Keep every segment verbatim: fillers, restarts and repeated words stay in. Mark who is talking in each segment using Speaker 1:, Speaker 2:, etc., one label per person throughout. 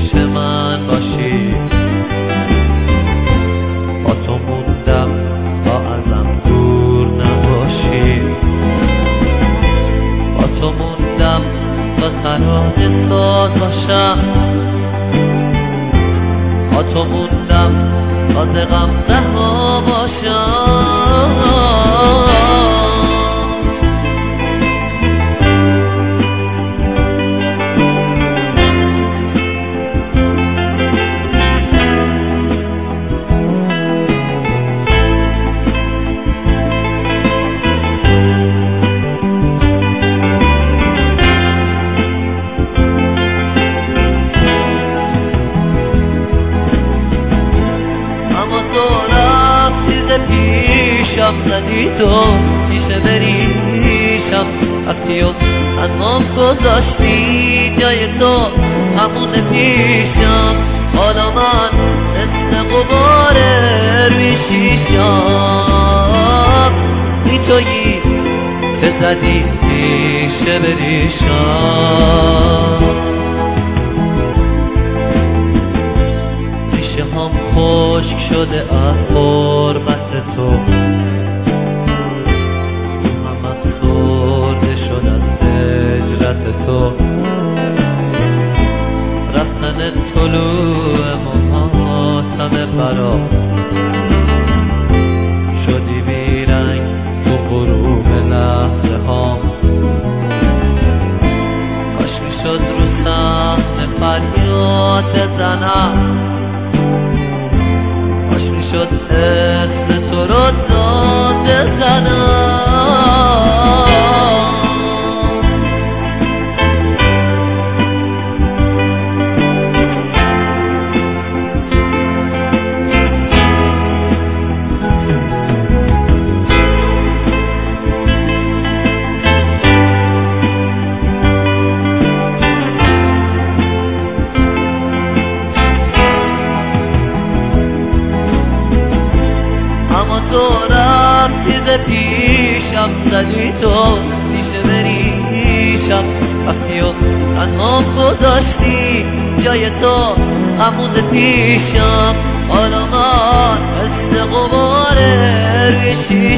Speaker 1: پیش من باشی. با تو موندم تا ازم دور نباشی. با تو موندم تا ترانه ساز باشم. با تو موندم تا ز غم رها باشم. پیشم زدی تو پیش بریشم وقتی و تنهام گذاشتی جای تو همون پیشم. حالا من مثل غباره روی شیشم. این تویی که زدی پیش بریشم. ریشه هم خشک شده از غربت تو. همه خورده شد از هجرت تو. رفتن طلوع ماهتم برا شدی بیرنگ تو غروب لحظه هام. کاش میشد رو صحنه فریاد بزنم. کاش میشد اسم تو رو داد بزنم. اما تو رفتی ز پیشم زدی تو پیش بریشم وقتی و تنهام گذاشتی جای تو همون پیشم. حالا من مثل غباره روی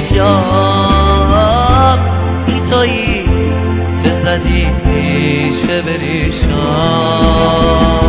Speaker 1: شیشم. این تویی که زدی پیش بریشم.